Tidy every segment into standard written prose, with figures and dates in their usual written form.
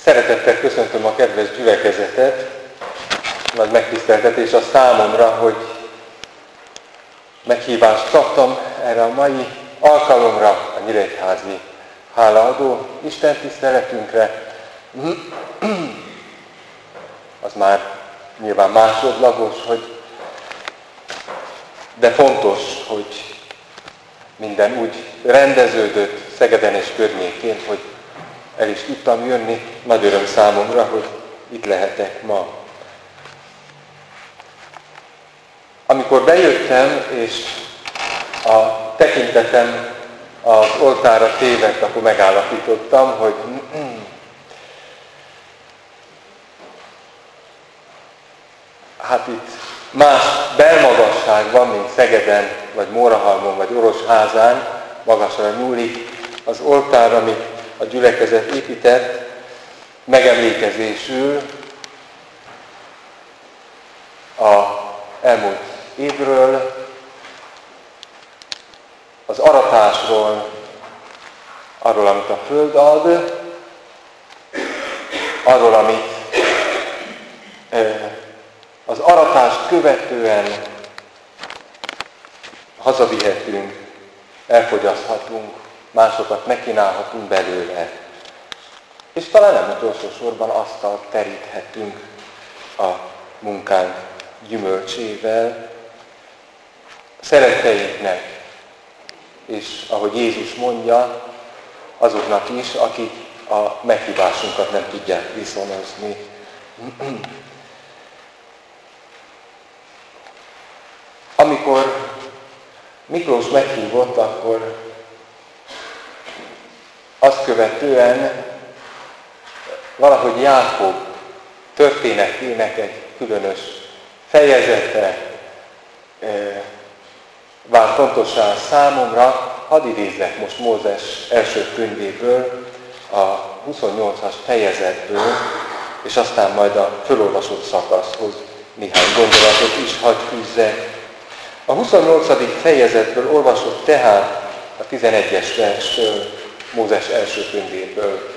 Szeretettel köszöntöm a kedves gyülekezetet. Nagy megtiszteltetés a számomra, hogy meghívást kaptam erre a mai alkalomra, a nyíregyházi hálaadó istentiszteletünkre. Az már nyilván másodlagos, de fontos, hogy minden úgy rendeződött Szegeden és környékén, hogy el is tudtam jönni. Nagy öröm számomra, hogy itt lehetek ma. Amikor bejöttem, és a tekintetem az oltárra tévedt, akkor megállapítottam, hogy hát itt más belmagasság van, mint Szegeden, vagy Mórahalmon, vagy Orosházán, magasra nyúlik az oltár, amit a gyülekezet épített, megemlékezésül a elmúlt évről, az aratásról, arról, amit a Föld ad, arról, amit az aratást követően hazavihetünk, elfogyaszthatunk, másokat megkínálhatunk belőle. És talán nem utolsó sorban asztalt teríthetünk a munkánk gyümölcsével, szeretteinknek, és ahogy Jézus mondja, azoknak is, akik a meghívásunkat nem tudják viszonozni. Amikor Miklós meghívott, akkor azt követően valahogy Jákob történetének egy különös fejezete vált fontossá számomra. Hadd idézzek most Mózes első könyvéből, a 28-as fejezetből, és aztán majd a fölolvasott szakaszhoz néhány gondolatot is hadd fűzzek. A 28. fejezetből olvasott tehát a 11-es verstől, Mózes első könyvéből.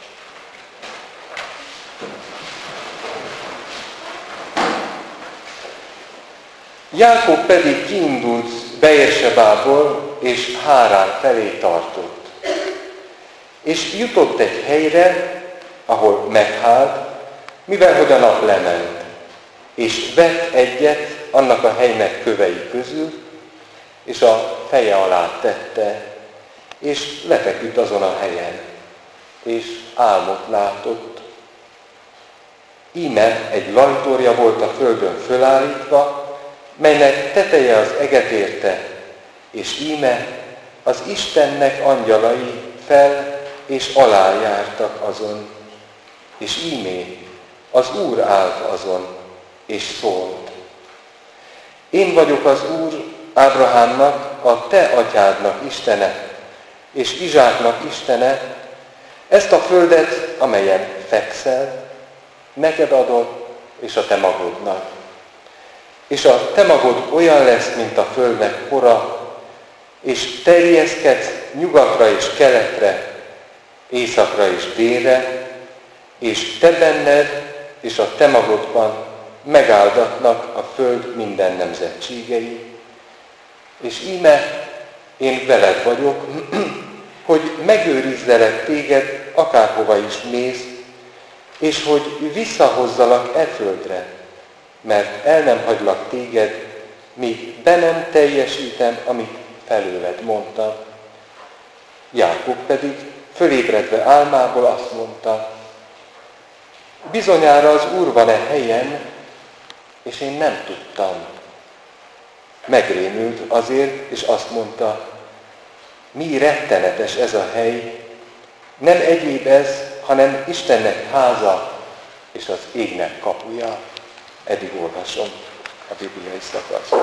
Jákob pedig kiindult Beérsebából, és Hárán felé tartott. És jutott egy helyre, ahol megállt, mivel hogy a nap lement, és vett egyet annak a helynek kövei közül, és a feje alá tette, és lefeküdt azon a helyen, és álmot látott. Íme egy lajtorja volt a földön fölállítva, melynek teteje az eget érte, és íme az Istennek angyalai fel és alá jártak azon, és ímé az Úr állt azon, és szólt. Én vagyok az Úr Ábrahámnak, a te atyádnak Istene, és Izsáknak Istene, ezt a földet, amelyen fekszel, neked adod, és a te magodnak. És a te magod olyan lesz, mint a földnek pora, és terjeszkedsz nyugatra és keletre, északra és délre, és te benned és a te magodban megáldatnak a föld minden nemzetségei. És íme én veled vagyok, hogy megőrizzelek téged, akárhova is mész, és hogy visszahozzalak e földre, mert el nem hagylak téged, míg be nem teljesítem, amit felőled mondtam. Jákob pedig fölébredve álmából azt mondta, bizonyára az Úr van-e helyen, és én nem tudtam. Megrémült azért, és azt mondta, mi rettenetes ez a hely, nem egyéb ez, hanem Istennek háza, és az égnek kapuja. Eddig olvasom a bibliai szakaszt.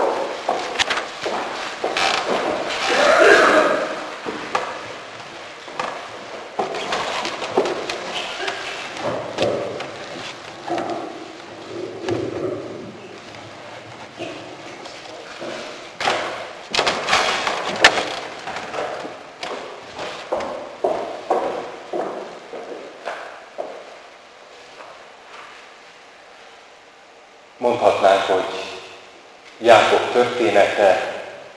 Mondhatnánk, hogy Jákob története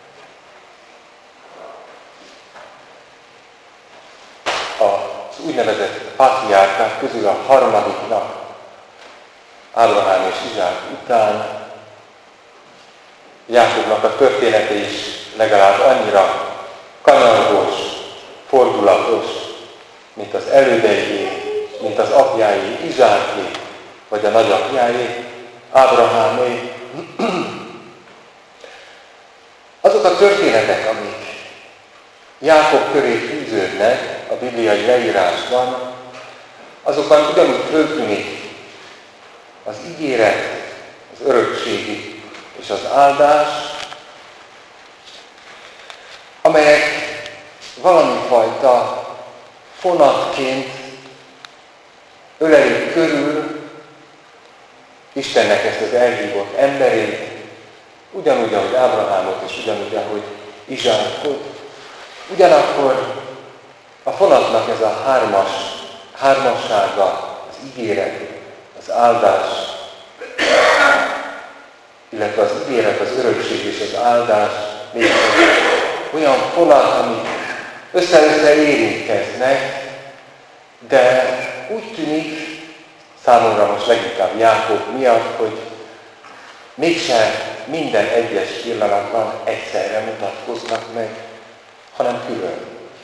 az úgynevezett patriárkák közül a harmadiknak, Ábrahám és Izsák után. Jákobnak a története is legalább annyira kanyargós, fordulatos, mint az elődeié, mint az apjáé, Izsáké, vagy a nagyapjáé, Ábrahámé. Azok a történetek, amik Jákob köré fűződnek a bibliai leírásban, azokban ugyanúgy föltűnik az ígéret, az örökségi és az áldás, amelyek valami fajta fonatként ölelik körül Istennek ezt az elhívott emberét, ugyanúgy, ahogy Ábrahámot, és ugyanúgy, ahogy Izsákot. Ugyanakkor a fonatnak ez a hármassága, az ígéret, az áldás, illetve az ígéret, az örökség és az áldás még olyan fonat, amik össze-össze érintkeznek, de úgy tűnik, számomra most leginkább Jákob miatt, hogy mégsem minden egyes pillanatban egyszerre mutatkoznak meg, hanem külön.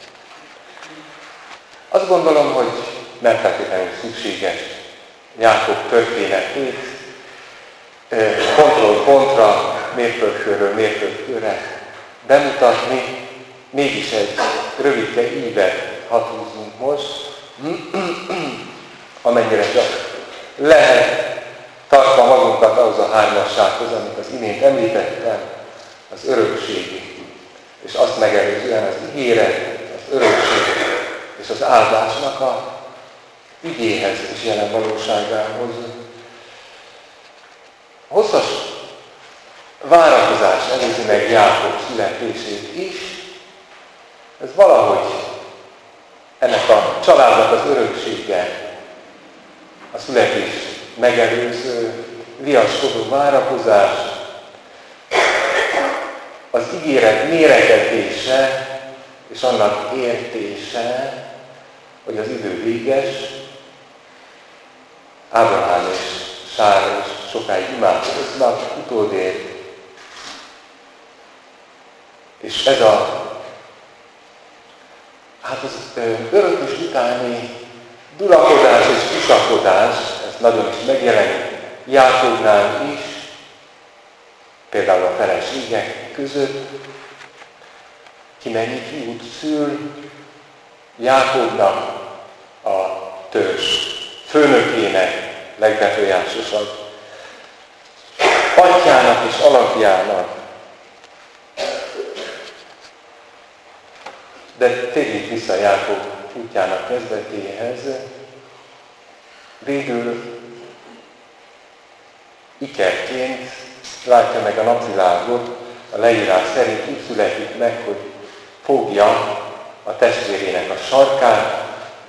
Azt gondolom, hogy nem feltétlenül szükséges Jákob történetét pontról pontra, mérföldkörről mérföldkörre bemutatni, mégis egy rövidke ívet hadd húzzunk most, amennyire csak lehet, tartva magunkat ahhoz a hármassághoz, amit az imént említettem, az örökség, és azt megelőzően az ígéret, az örökség és az áldásnak a ügyéhez és jelen valóságához. Hosszas várakozás előzi meg Jákob születését is. Ez valahogy ennek a családnak az öröksége, a születés megelőző, viaskodó várakozás, az ígéret méregetése és annak értése, hogy az idő véges, Ábrahám és Sára is sokáig imádkoznak utódért, és ez az öröklés utáni durakodás és kisakodás, ez nagyon is megjelenik Jákobnál is, például a feleségek között, ki mennyi fiút szül, Jákobnak a törzs főnökének, legbefolyásosabb atyának és alapjának. De térjünk vissza Jákob útjának kezdetéhez. Végül ikerként látja meg a napvilágot, a leírás szerint úgy születik meg, hogy fogja a testvérének a sarkát,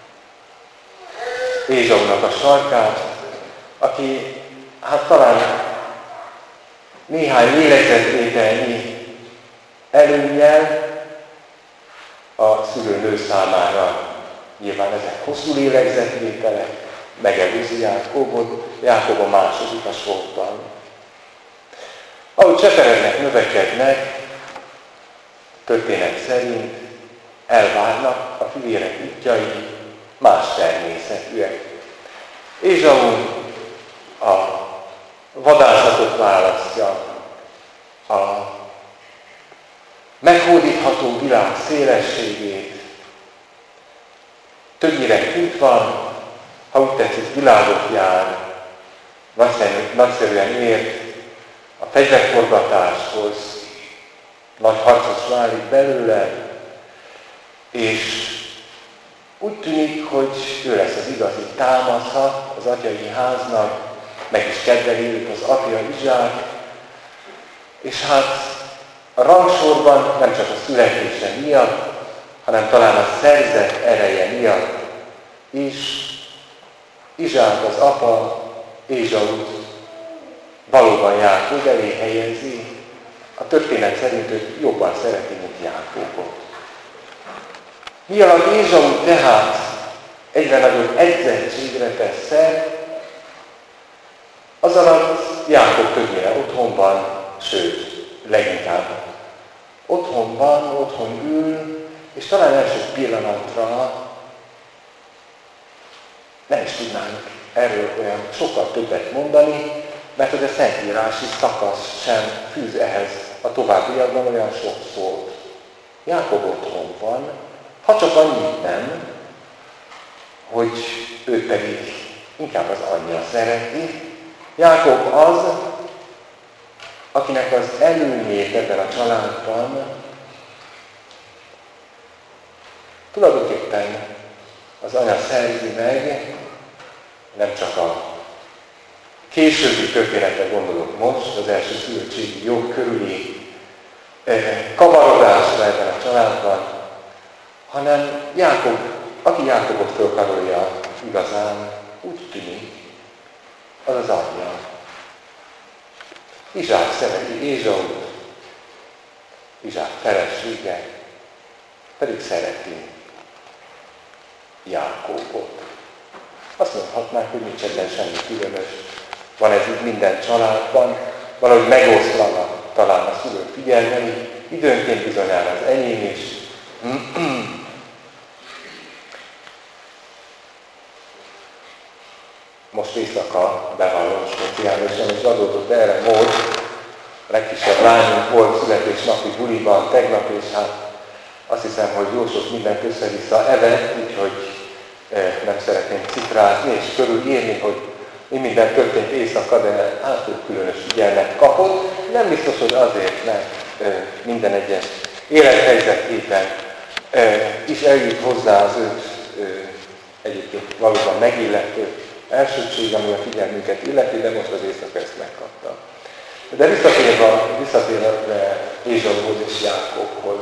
Ézsaunak a sarkát, aki talán néhány lélegzetvételnyi előnnyel a szülőnő számára. Nyilván ezek hosszú lélegzetvételek, megelőzi Jákobot, Jákob a második a sorban. Ahogy cseperednek, növekednek, történet szerint elvárnak a fivérek útjai, más természetűek. Ézsau a vadászatot választja, a meghódítható világ szélességét. Többnyire kint van, ha úgy tetszik, világot jár, nagyszerűen ért a fegyverforgatáshoz, nagy harcos válik belőle, és úgy tűnik, hogy ő lesz az igazi támasza az atyai háznak, meg is kedveli őt az apja Izsák, és a rangsorban nem csak a születése miatt, hanem talán a szerzett ereje miatt is Izsák az apa Ézsaut valóban Jákob elé helyezi, a történet szerint őt jobban szereti, mint Jákobot. Mi alatt Ézsau tehát egyre nagyobb edzettségre tesz szert, az alatt Jákob többnyire otthon van, sőt, leginkább otthon van, otthon ül, és talán első pillanatra nem is tudnánk erről olyan sokkal többet mondani, mert hogy a szentírási szakasz sem fűz ehhez a továbbiakban olyan sok szót. Jákob otthon van, ha csak annyit nem, hogy ő pedig inkább az anyja szereti. Jákob az, akinek az előnyét ebben a családban tulajdonképpen az anya szerzi meg, nem csak a későbbi történetre gondolok most, az első szülöttségi jog körüli kavarodásra ebben a családban, hanem Jákob, aki Jákobot fölkarolja igazán, úgy tűnik, az az anyja. Izsák szereti Ézsaut, Izsák felesége pedig szereti Jákobot. Azt mondhatnánk, hogy nincs ebben semmi különös. Van ez így minden családban, valahogy megoszlanak talán a szülők figyelmei, időnként bizonyára az enyém is. Most éjszaka bevallom speciálisan, és adódott erre mód. A legkisebb lányunk volt születésnapi buliban tegnap, és hát azt hiszem, hogy jó sok mindent össze-vissza evett, úgyhogy nem szeretném cifrázni és körülírni, hogy mi minden történt éjszaka, de hát különös figyelmet kapott. Nem biztos, hogy azért, mert minden egyes élethelyzetében is eljut hozzá az őt egyébként valóban megillető elsőség, ami a figyelmünket illeti, de most az éjszaka ezt megkapta. De visszatérve Ézsauhoz és Jákobhoz.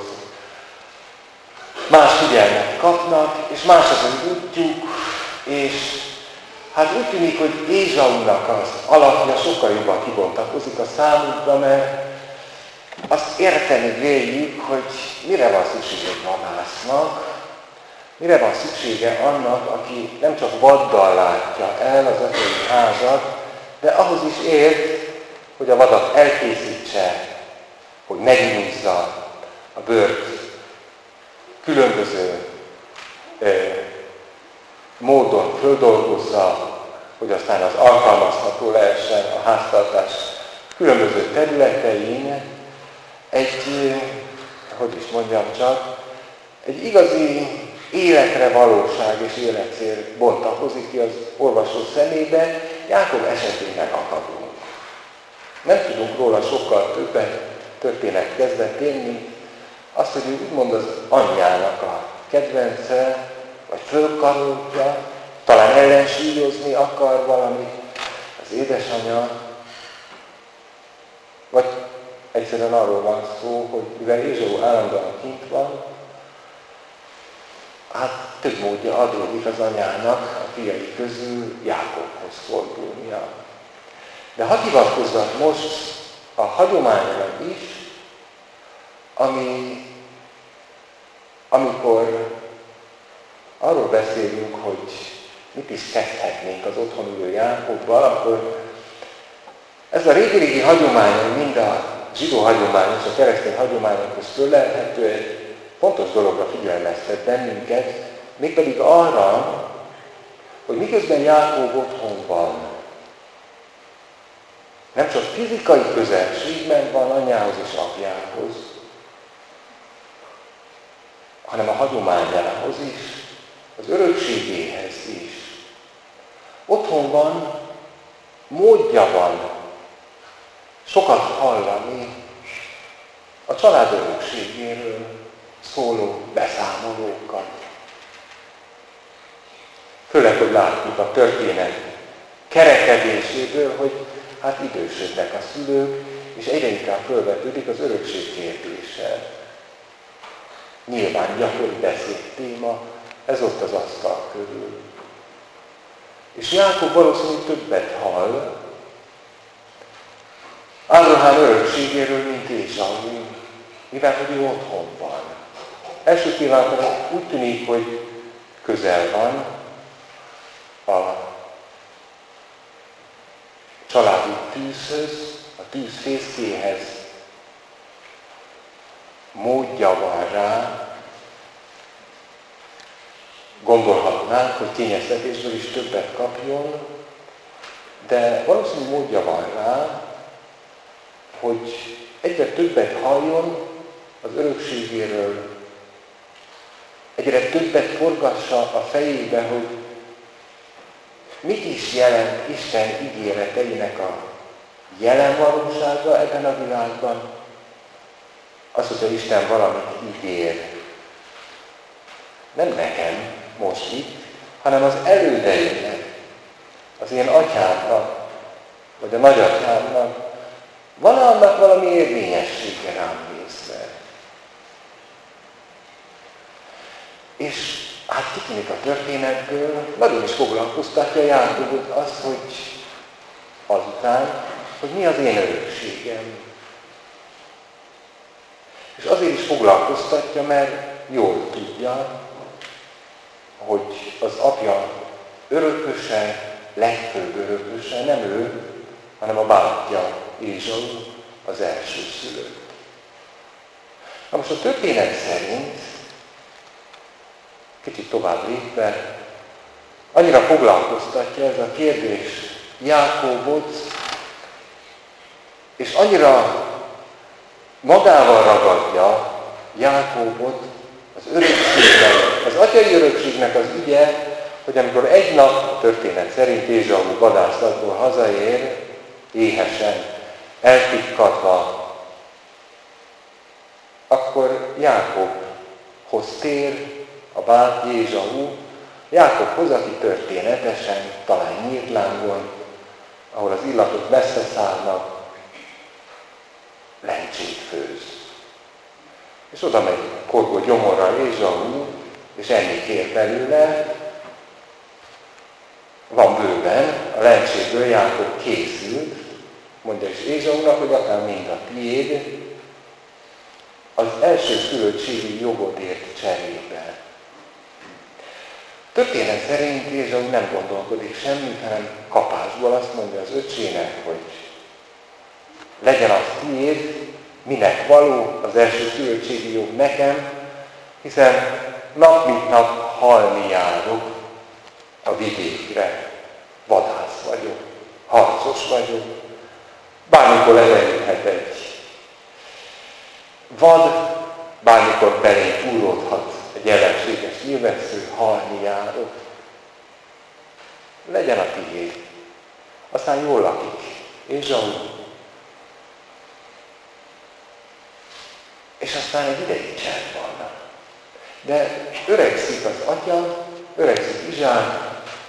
Más figyelmet kapnak, és más az az útjuk, és hát úgy tűnik, hogy Ézsaunak az alapja sokkal jobban kibontakozik a számunkra, mert azt érteni véljük, hogy mire van szüksége egy vadásznak, mire van szüksége annak, aki nem csak vaddal látja el az ötöi házat, de ahhoz is ért, hogy a vadat elkészítse, hogy megnyúzza a bőrt különböző módon földolgozza, hogy aztán az alkalmazható lehessen a háztartás különböző területein, egy igazi életre valóság és életcél bontakozik ki az olvasó szemébe. Jákob esetén megakadunk. Nem tudunk róla sokkal többet történet kezdetén, mint azt, hogy ő úgymond az anyjának a kedvence, vagy fölkarolja, talán ellensúlyozni akar valamit az édesanyja, vagy egyszerűen arról van szó, hogy mivel Ézsau állandóan kint van, hát több módja adódik az anyának a fiai közül Jákobhoz fordulnia. De hadd hivatkozzak most a hagyományra is, amikor arról beszélünk, hogy mit is kezdhetnénk az otthon ülő Jákobbal, akkor ez a régi hagyomány, mind a zsidó hagyomány és a keresztény hagyományokhoz fölelhető, egy fontos dologra figyelmeztet bennünket, mégpedig arra, hogy miközben Jákob otthon van, nem csak fizikai közelségben van anyjához és apjához, hanem a hagyományához is, az örökségéhez is. Otthon van, módja van sokat hallani a család örökségéről szóló beszámolókat. Főleg, hogy látjuk a történet kerekedéséből, hogy hát idősödnek a szülők, és egyre inkább fölvetődik az örökség kérdése. Nyilván gyakori beszédtéma, ez ott az asztal körül. És Jákob valószínűleg többet hall, Ábrahám örökségéről, mint Ézsau, mivel hogy ő otthon van. Első pillanatban úgy tűnik, hogy közel van a családi tűzhöz, a tűz fészkéhez, módja van rá, gondolhatnánk, hogy kényeztetésből is többet kapjon, de valószínűleg módja van rá, hogy egyre többet halljon az örökségéről, egyre többet forgassa a fejébe, hogy mit is jelent Isten ígéreteinek a jelen valósága ebben a világban. Az, hogyha Isten valamit ígér. Nem nekem most itt, hanem az elődeimnek, az én atyámnak, vagy a nagyatyámnak. Van annak valami érvényessége rám nézve. És hát kitűnik a történetből, nagyon is foglalkoztatja Jákobot az, hogy azután, hogy mi az én örökségem. És azért is foglalkoztatja, mert jól tudja, hogy az apja örököse, legfőbb örököse nem ő, hanem a bátyja, Ézsau, az elsőszülött. Na most a történet szerint, kicsit tovább lépve, annyira foglalkoztatja ez a kérdés Jákóbot, és annyira magával ragadja Jákóbot az örökségnek, az atyai örökségnek az ügye, hogy amikor egy nap, történet szerint Ézsau vadászatból hazaér, éhesen, eltikkadva, akkor Jákobhoz tér a bátyja Ézsau, Jákobhoz, aki történetesen, talán nyílt lángon, ahol az illatok messze szállnak, lencsét főz. És oda megy korgó gyomorral Ézsau, és enni kér belőle. Van bőven, a lencséből Jákob készült, mondja is Ézsaunak, hogy akár mind a tiéd, az első szülöttségi jogodért cserébe. Történet szerint Ézsau nem gondolkodik semmit, hanem kapásból azt mondja az öcsének, hogy legyen az tiéd, minek való az első szülöttségi jog nekem, hiszen nap mint nap halni járok a vidékre. Vadász vagyok, harcos vagyok, bármikor leverülhet egy vad, bármikor belé túródhat egy ellenséges nyilvessző, halni járok. Legyen a tiéd. Aztán jól lakik. Ézsau. És aztán egy ideig csend vannak. De öregszik az atya, öregszik Izsák,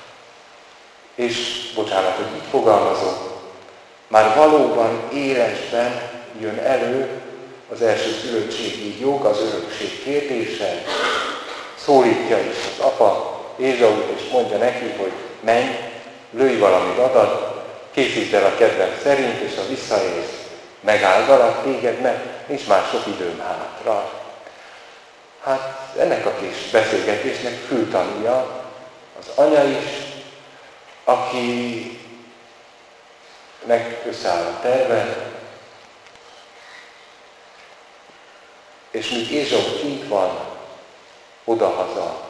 és bocsánat, hogy így fogalmazok, már valóban élesben jön elő az első szülöttségi jog, az örökség kérdése, szólítja is az apa Ézsaut, és mondja neki, hogy menj, lőj valami vadat, készítsd el a kedvem szerint, és ha visszaérsz, megáldalak téged, mert nincs már sok időm hátra. Hát ennek a kis beszélgetésnek fültanúja az anya is, akinek összeáll a terve, és míg Ézsau kint van, odahaza,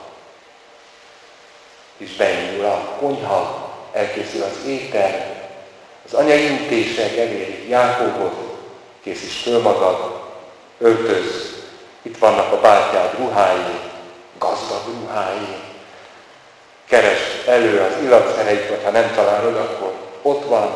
és beindul a konyha, elkészül az étel, az anya intések elérik Jákobot, készíts föl magad, öltöz, itt vannak a bátyád ruhái, gazdag ruhái, keresd elő az illatszereit, vagy ha nem találod, akkor ott van,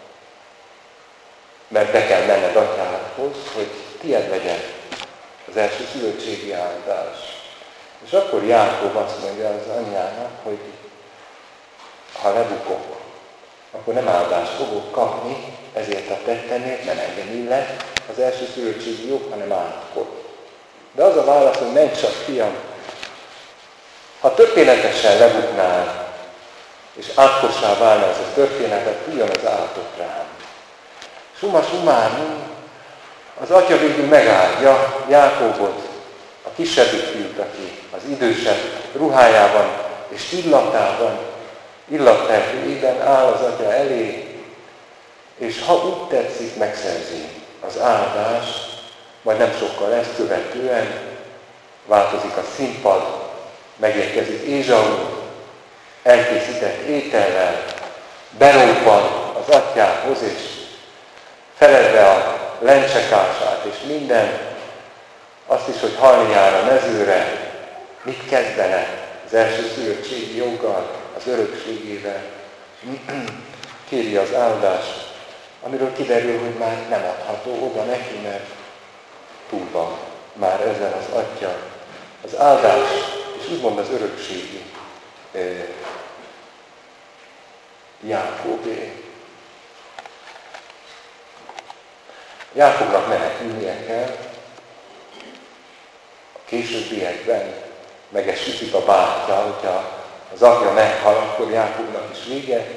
mert be kell menned atyádhoz, hogy tied legyen az első szülöttségi áldás. És akkor Jákob azt mondja az anyjának, hogy ha lebukok, akkor nem áldást fogok kapni, ezért a tettemért nem engem illet az első szülöttségi jog, hanem átkot. De az a válasz, hogy menj csak, fiam, ha történetesen lebuknál, és átkossá válna ez a történet, fújjon az átok rám. Summa summarum, az atya végül megáldja Jákóbot, a kisebbik fiút, aki az idősebb ruhájában és illatterhőjében áll az atya elé, és ha úgy tetszik, megszerzi az áldást, majd nem sokkal ezt követően változik a színpad, megérkezik Ézsau, elkészített étellel, beroppan az atyához, és feledve a lencsekását és minden, azt is, hogy halni jár a mezőre, mit kezdene az elsőszülöttségi joggal, az örökségével, kéri az áldást, amiről kiderül, hogy már nem adható oda neki, mert túl van már ezen az atya. Az áldás, és úgymond az örökségi Jákóbé. Jákobnak menekülnie kell, a későbbiekben megesítik a bátyja, hogyha az apja meghal, akkor Jákobnak is vége,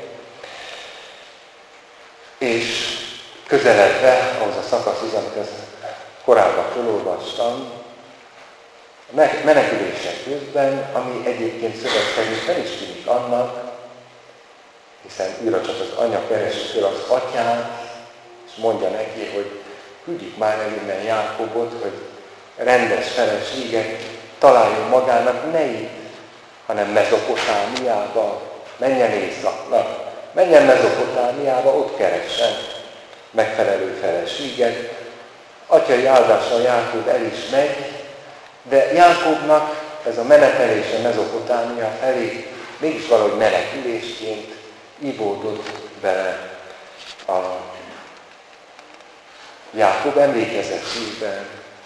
és közeledve ahhoz a szakaszhoz, amit korábban felolvastam, a menekülések közben, ami egyébként szöveg szerint nem is tűnik annak, hiszen újra csak az anya keresi föl az atyát, és mondja neki, hogy küldjük már el innen Jákobot, hogy rendes feleséget találjon magának, ne itt, hanem Mezopotámiába, menjen északnak, menjen Mezopotámiába, ott keressen megfelelő feleséget. Atyai áldással Jákob el is megy, de Jákobnak ez a menetelése Mezopotámia felé mégis valahogy menekülésként ivódott bele a Jákob emlékezetében.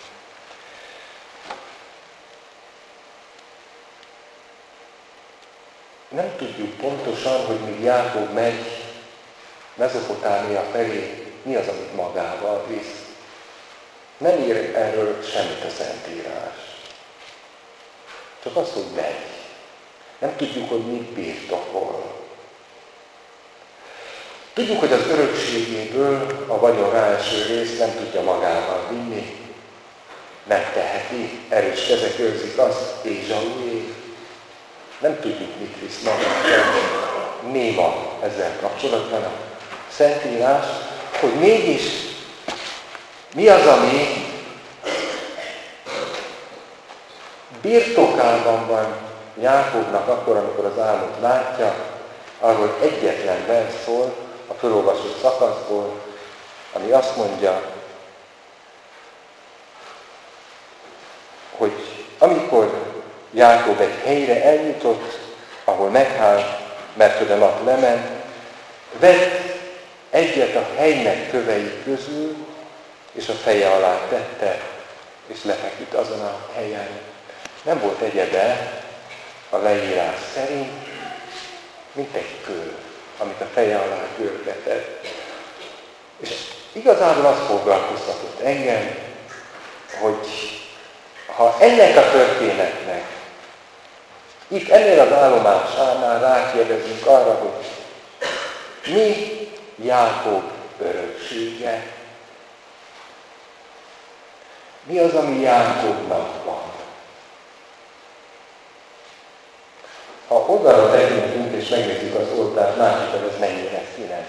Nem tudjuk pontosan, hogy míg Jákob megy Mezopotámia felé, mi az, amit magával visz. Nem ír erről semmit a Szentírás. Csak az, hogy megy. Nem tudjuk, hogy mit birtokol. Tudjuk, hogy az örökségéből a vagyon ráeső részt nem tudja magával vinni. Nem teheti, erős kezek őrzik azt, Ézsaué. Nem tudjuk, mit visz magával. Néma ezzel kapcsolatban a Szentírás, hogy mégis mi az, ami birtokában van Jákobnak akkor, amikor az álmot látja, arról egyetlen vers szól a felolvasott szakaszból, ami azt mondja, hogy amikor Jákob egy helyre eljutott, ahol meghált, mert hogy a nap lement, vett egyet a helynek kövei közül, és a feje alá tette, és lefeküdt azon a helyen. Nem volt egyebe a leírás szerint, mint egy kő, amit a feje alá görgetett. És igazából azt foglalkoztatott engem, hogy ha ennek a történetnek itt ennél az állomásánál rákérdezünk arra, hogy mi Jákob öröksége, mi az, ami Jákobnak van? Ha oldalra tekintünk és megnézzük az oltárt, látjuk, hogy ez mennyire színes.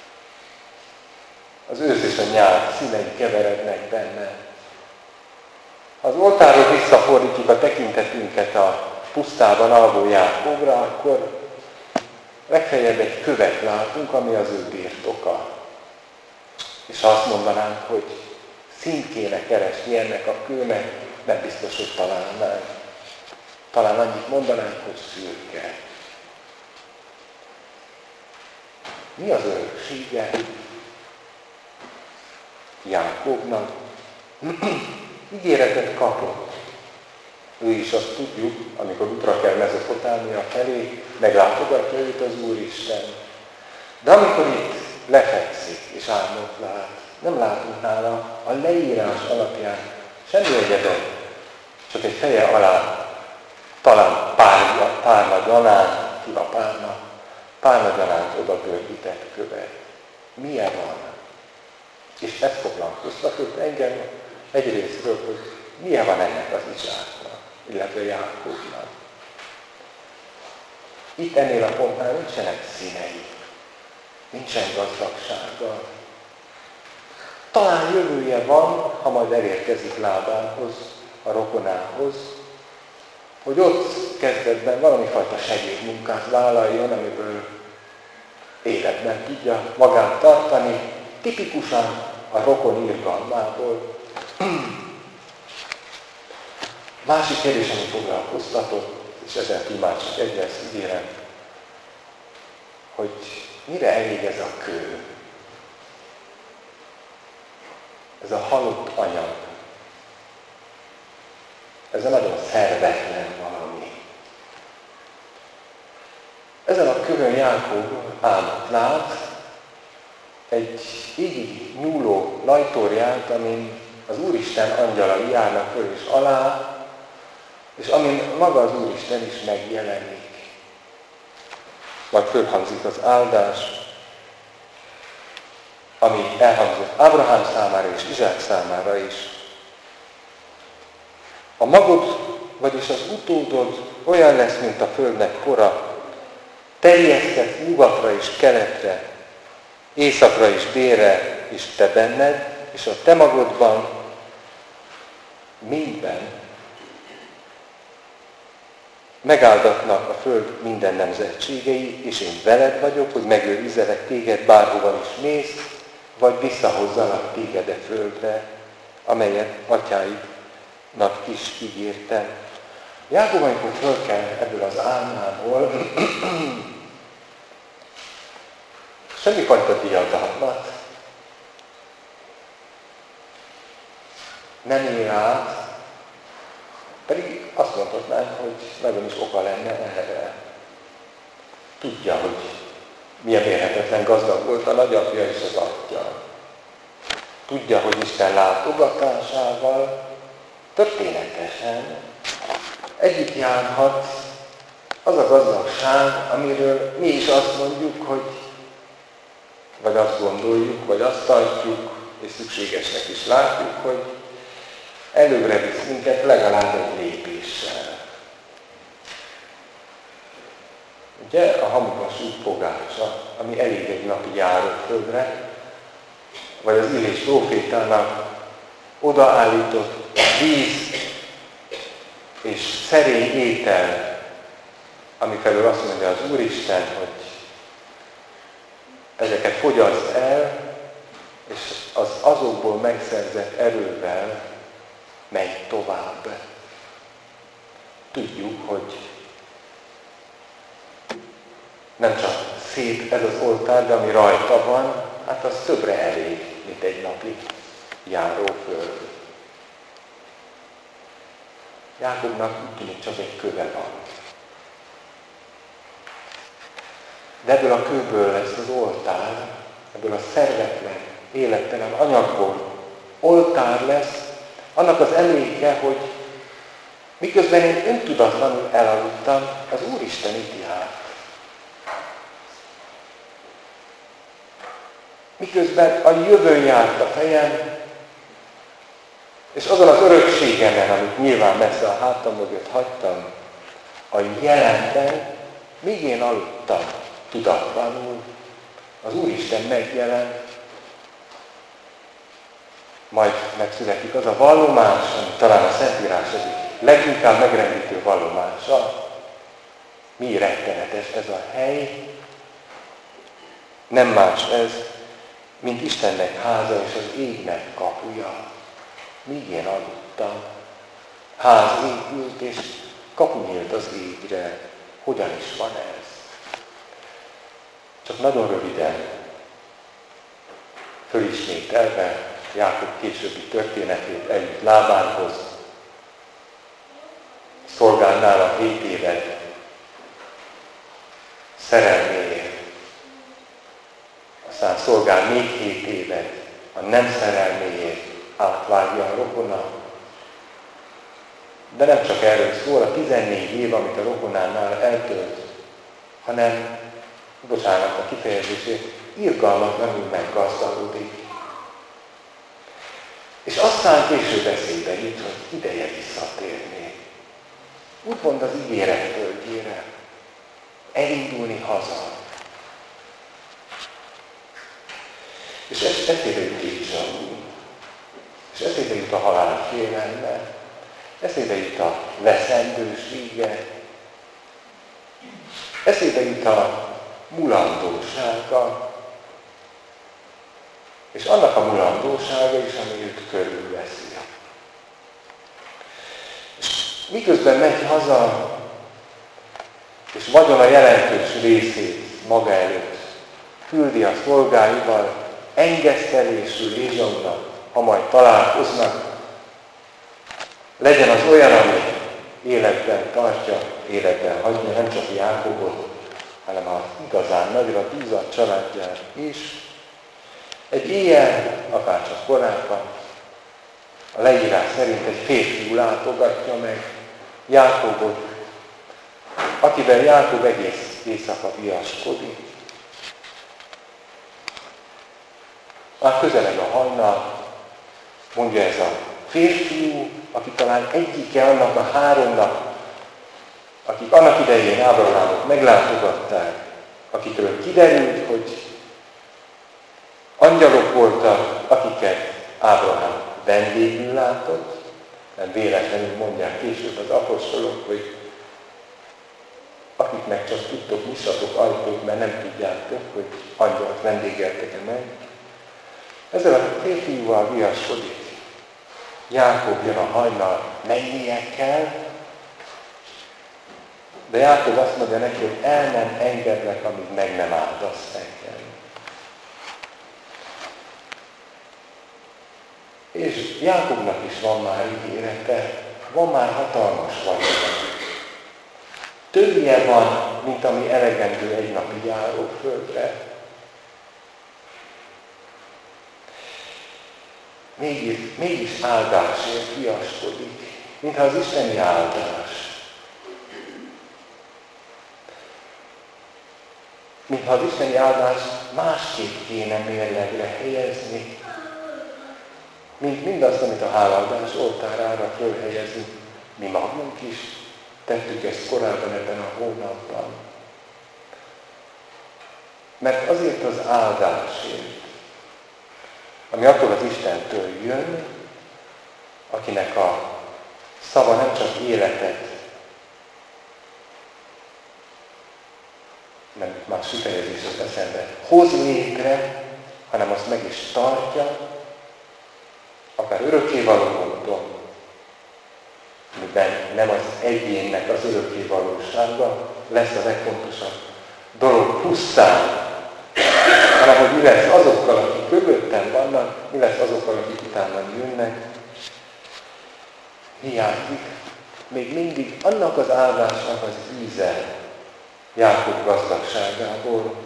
Az ősz és a nyár színei keverednek benne. Ha az oltárról visszafordítjuk a tekintetünket a pusztában alvó Jákobra, akkor legfeljebb egy követ látunk, ami az ő birtoka. És ha azt mondanánk, hogy színt kéne keresni ennek a kőnek, nem biztos, hogy találnánk. Talán annyit mondanánk, hogy szürke. Mi az öröksége Jákobnak? Ígéretet kapott. Ő is azt tudjuk, amikor útra kell Mezopotámia felé, meglátogatja őt az Úristen. De amikor itt lefekszik és álmot lát, nem látunk nála a leírás alapján semmi egyebet, csak egy feje alá talán párna gyanánt, párna gyanánt oda görbített követ. Milyen van? És ez foglalkoztatott engem egyrésztről, hogy milyen van ennek az Izsáknak, illetve Jákóbnak. Itt ennél a pontnál nincsenek színei, nincsen gazdagsága. Talán jövője van, ha majd elérkezik Lábánhoz, a rokonához, hogy ott kezdetben valamifajta segédmunkát vállaljon, amiből életben tudja magát tartani, tipikusan a rokon irgalmából. Másik kérdés, ami foglalkoztatott, és ezen már csak egyet ígérem, hogy mire elég ez a kő? Ez a halott anyag. Ez a nagyon szervetlen valami. Ezen a kövön Jákob álmot lát, egy így nyúló lajtórját, amin az Úristen angyalai járnak föl és alá, és amin maga az Úristen is megjelenik. Majd fölhangzik az áldás, ami elhangzott Ábrahám számára és Izsák számára is. A magod, vagyis az utódod olyan lesz, mint a földnek pora, terjesztett nyugatra és keletre, északra és délre is te benned, és a te magodban mindben megáldatnak a föld minden nemzetségei, és én veled vagyok, hogy megőrizzelek téged bárhova is mész, vagy visszahozzalak téged a földre, amelyet atyáidnak is ígértem. Jákob, amikor fölkel ebből az álmából, semmifajta diadalmat nem ér át, pedig azt mondhatnánk, hogy nagyon is oka lenne erre. Tudja, hogy milyen mérhetetlen gazdag volt a nagyapja és az atya. Tudja, hogy Isten látogatásával történetesen együtt járhat az a gazdagság, amiről mi is azt mondjuk, hogy vagy azt gondoljuk, vagy azt tartjuk, és szükségesnek is látjuk, hogy előbbre visz minket legalább egy lépéssel. Ugye a hamukas út pogácsa, ami elég egy napi járóföldre, vagy az Illés prófétának odaállított víz és szerény étel, amifelől azt mondja az Úristen, hogy ezeket fogyaszt el, és az azokból megszerzett erővel megy tovább. Tudjuk, hogy nem csak szép ez az oltár, de ami rajta van, hát az többre elég, mint egy napi járóföld. Jákobnak úgy tűnik, csak egy köve van. De ebből a kőből lesz az oltár, ebből a szervetlen, élettelen anyagból oltár lesz, annak az emléke, hogy miközben én öntudatlanul elaludtam, az Úristen itt járt. Miközben a jövő járt a fejem, és azon az örökségemen, amit nyilván messze a hátam mögött hagytam, a jelenben, míg én aludtam tudatlanul, az Úristen megjelent, majd megszületik az a vallomás, ami talán a Szentírás egyik leginkább megrendítő vallomása. Mi rettenetes ez a hely, nem más ez, mint Istennek háza és az égnek kapuja. Míg én aludtam, ház épült és kapu nyílt az égre. Hogyan is van ez? Csak nagyon röviden fölismételve Jákob későbbi történetét eljut Lábánhoz, szolgál nála 7 évet szerelméért, aztán szolgál még 7 évet a nem szerelméért, átvágja a rokona. De nem csak erről szól, a 14 év, amit a rokonánál eltölt, hanem, bocsánat a kifejezését, irgalmatlanul meggazdagodik. És aztán később eszébe jut, hogy ideje visszatérni. Úgymond az ígéret földjére. Elindulni haza. És eszébe jut Ézsau. És eszébe jut a halál félelme. Eszébe jut a veszendősége. Eszébe jut a mulandósága. És annak a mulandósága is, ami őt körülveszi. És miközben megy haza, és vagyona jelentős részét maga előtt küldi a szolgáival, engesztelésül Ézsaunak, ha majd találkoznak, legyen az olyan, ami életben tartja, életben hagyja nem csak Jákobot, hanem az igazán nagyra bízott családját is. Egy éjjel, akárcsak korábban, a leírás szerint egy férfiú látogatja meg Jákobot, akivel Jákob egész éjszaka viaskodik. Már közeleg a hajnal, mondja ez a férfiú, aki talán egyike annak a háromnak, akik annak idején Ábrahámot meglátogatták, akikről kiderült, hogy angyalok voltak, akiket Ábrahám vendégül látott, nem véletlenül mondják később az apostolok, hogy akiknek csak tudtok, nyissatok ajtót, mert nem tudjátok, hogy angyalt vendégeltek-e meg. Ezzel a férfiúval viaskodik. Jákob jön a hajnal, mennie kell, de Jákob azt mondja neki, hogy el nem engedlek, amíg meg nem áldasz engem. És Jákobnak is van már ígérete, van már hatalmas vagyona. Többje van, mint ami elegendő egy napi járóföldre. Mégis áldásért viaskodik, mintha az isteni áldás. Mintha az isteni áldást másképp kéne mérlegre helyezni, mint mindazt, amit a hálaadás oltárára fölhelyezünk. Mi magunk is tettük ezt korábban ebben a hónapban. Mert azért az áldásért, ami attól az Istentől jön, akinek a szava nem csak életet, mert más kifejezés az eszembe, hoz létre, hanem azt meg is tartja, akár örökkévaló módon, amiben nem az egyénnek az örökkévalósága lesz a legfontosabb dolog pusztán, hanem hogy mi lesz azokkal, akik körülöttem vannak, mi lesz azokkal, akik utána jönnek, hiányzik még mindig annak az áldásnak az íze Jákob gazdagságából,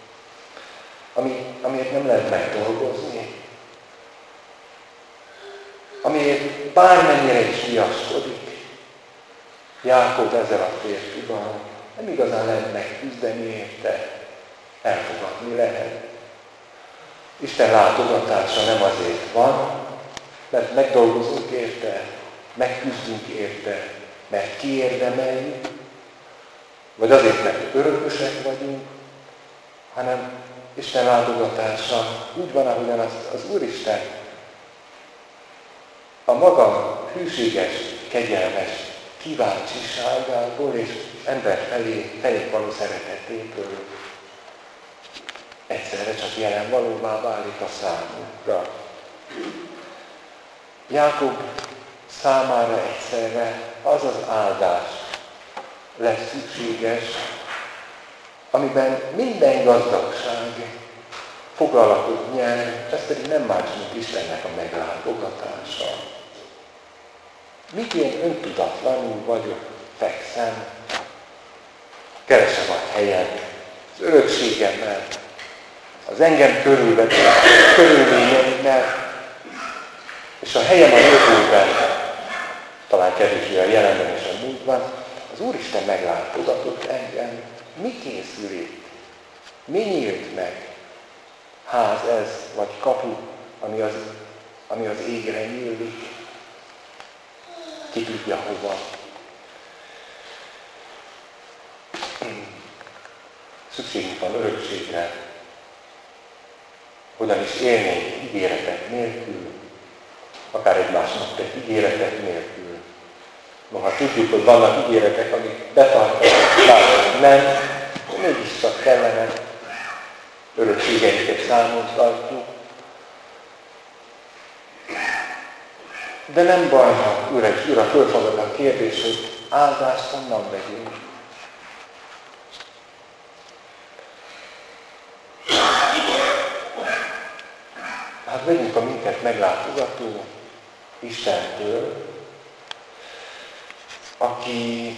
amiért nem lehet megdolgozni, amiért bármennyire is viaskodik Jákob ezzel a férfival, nem igazán lehet megküzdeni érte, elfogadni lehet. Isten látogatása nem azért van, mert megdolgozunk érte, megküzdünk érte, mert kiérdemeljük, vagy azért, mert örökösek vagyunk, hanem Isten látogatása úgy van, ahogyan az Úristen a maga hűséges, kegyelmes kíváncsiságából és ember felé való szeretetéből egyszerre csak jelen valóvá válik a számunkra. Jákob számára egyszerre az az áldás lesz szükséges, amiben minden gazdagság foglalatot nyer, ez pedig nem más, mint Istennek a meglátogatása. Míg én öntudatlanul vagyok, fekszem, keresem a helyet, az örökségemmel, az engem körülvető körülményeimmel, és a helyem a jövőben, talán kevésbé a jelenben és a múltban, az Úristen meglátogatott engem. Mi készül itt? Mi nyílt meg? Ház ez, vagy kapu, ami az ami az égre nyílik, ki tudja hova. Szükségünk van örökségre, hogyan is élnénk ígéretek nélkül, akár egymásnak tett ígéretek nélkül. Noha tudjuk, hogy vannak ígéretek, amik betartanak, mások nem, de mégiscsak kellene örökségeinket számon tartjuk. De nem baj, ha újra fölfogad a kérdés, hogy áldást honnan vegyünk. Hát vegyünk a minket meglátogató Istentől, aki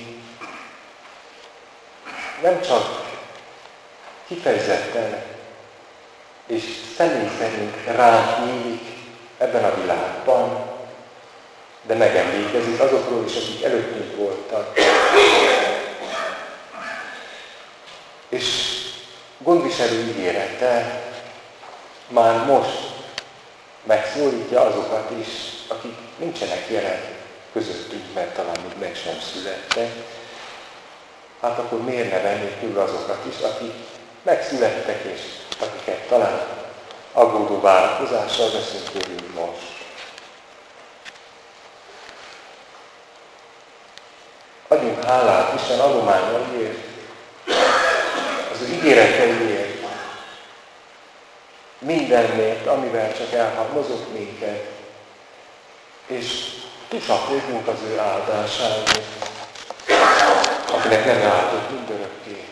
nem csak kifejezetten és személy szerint ránk nyílik ebben a világban, de megemlékezik azokról is, akik előttünk voltak. És gondviselő ígérete már most megszólítja azokat is, akik nincsenek jelen közöttünk, mert talán még meg sem születtek. Hát akkor miért ne vennék körül azokat is, akik megszülettek, és akiket talán aggódó várakozással veszünk körül most. Adjunk hálát Isten adományaiért, az ígéreteiért, mindenért, amivel csak mozog minket, és tusakodjunk az ő áldásáért, akinek nem áldott mindörökké.